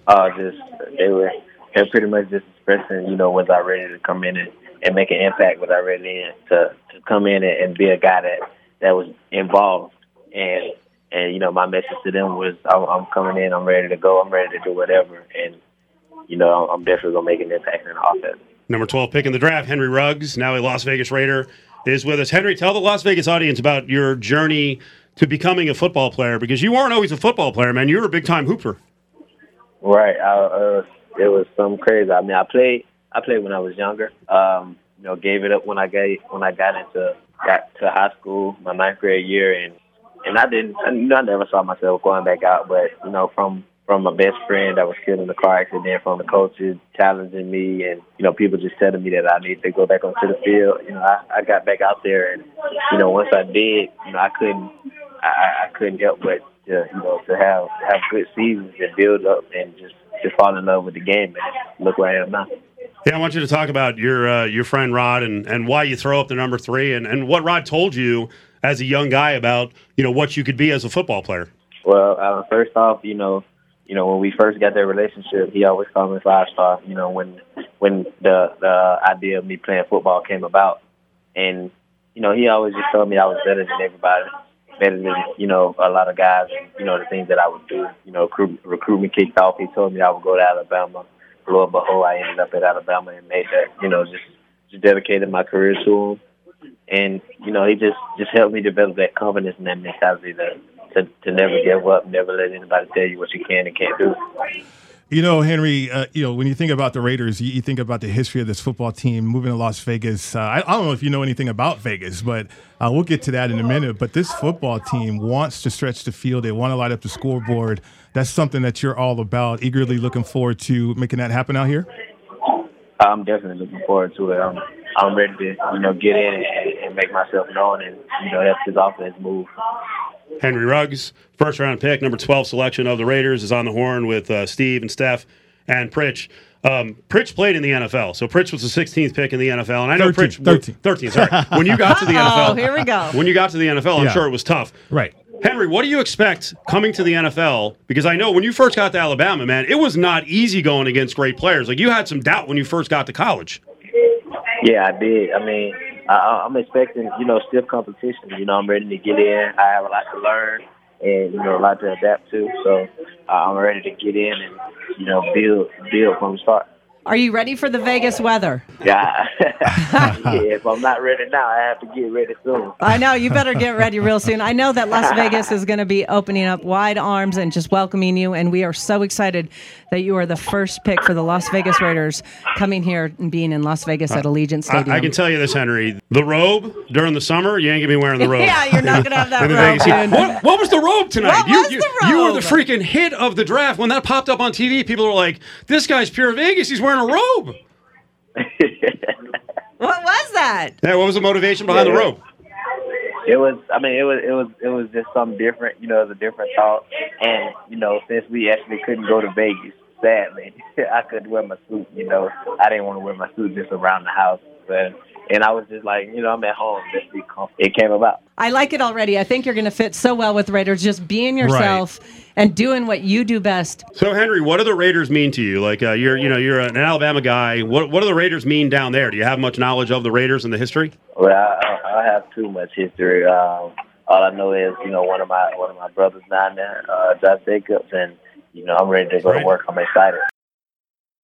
Just they were pretty much just expressing, was I ready to come in and make an impact? Was I ready to come in and be a guy that was involved? And my message to them was, I'm coming in, I'm ready to go, I'm ready to do whatever, and I'm definitely gonna make an impact in the offense. Number 12 pick in the draft, Henry Ruggs, now a Las Vegas Raider, is with us. Henry, tell the Las Vegas audience about your journey to becoming a football player, because you weren't always a football player, man. You were a big-time hooper. Right. It was something crazy. I mean, I played when I was younger. Gave it up when I got to high school, my ninth grade year, and I never saw myself going back out. But from my best friend that was killed in the car accident, from the coaches challenging me, and people just telling me that I need to go back onto the field. I got back out there, and once I did, I couldn't help but to have good seasons and build up and just fall in love with the game, and look where I am now. Yeah, I want you to talk about your friend Rod and why you throw up the number 3 and what Rod told you as a young guy about what you could be as a football player. Well, first off, when we first got that relationship, he always called me 5-star. When the idea of me playing football came about, and he always just told me I was better than everybody, better than a lot of guys. The things that I would do. Recruitment kicked off. He told me I would go to Alabama. Lo and behold, I ended up at Alabama and made that. Just dedicated my career to him, and he just helped me develop that confidence and that mentality to never give up, never let anybody tell you what you can and can't do. Henry, when you think about the Raiders, you think about the history of this football team moving to Las Vegas. I don't know if you know anything about Vegas, but we'll get to that in a minute. But this football team wants to stretch the field. They want to light up the scoreboard. That's something that you're all about, eagerly looking forward to making that happen out here? I'm definitely looking forward to it. I'm ready to, get in and make myself known and, help this offense move. Henry Ruggs, first-round pick, number 12 selection of the Raiders, is on the horn with Steve and Steph and Pritch. Pritch played in the NFL, so Pritch was the 16th pick in the NFL. And I know 13, sorry. When you got to the NFL. Oh, here we go. When you got to the NFL, I'm sure it was tough. Right. Henry, what do you expect coming to the NFL? Because I know when you first got to Alabama, man, it was not easy going against great players. Like, you had some doubt when you first got to college. Yeah, I did. I mean, I'm expecting, stiff competition. I'm ready to get in. I have a lot to learn and, a lot to adapt to. So I'm ready to get in and, build from the start. Are you ready for the Vegas weather? Yeah. If I'm not ready now, I have to get ready soon. I know. You better get ready real soon. I know that Las Vegas is going to be opening up wide arms and just welcoming you, and we are so excited that you are the first pick for the Las Vegas Raiders coming here and being in Las Vegas at Allegiant Stadium. I can tell you this, Henry. The robe during the summer, you ain't going to be wearing the robe. Yeah, you're not going to have that robe. What was the robe tonight? What was the robe? You were the freaking hit of the draft. When that popped up on TV, people were like, this guy's pure Vegas. He's wearing a robe. What was that? Yeah, what was the motivation behind the robe? It was just something different. It was a different thought. And, since we actually couldn't go to Vegas, sadly, I couldn't wear my suit, I didn't want to wear my suit just around the house. And I was just like, I'm at home. Let's be comfortable. It came about. I like it already. I think you're going to fit so well with Raiders, just being yourself and doing what you do best. So, Henry, what do the Raiders mean to you? Like, you're an Alabama guy. What do the Raiders mean down there? Do you have much knowledge of the Raiders and the history? Well, I have too much history. All I know is, one of my brothers down there, Josh Jacobs, and I'm ready to go to work. I'm excited.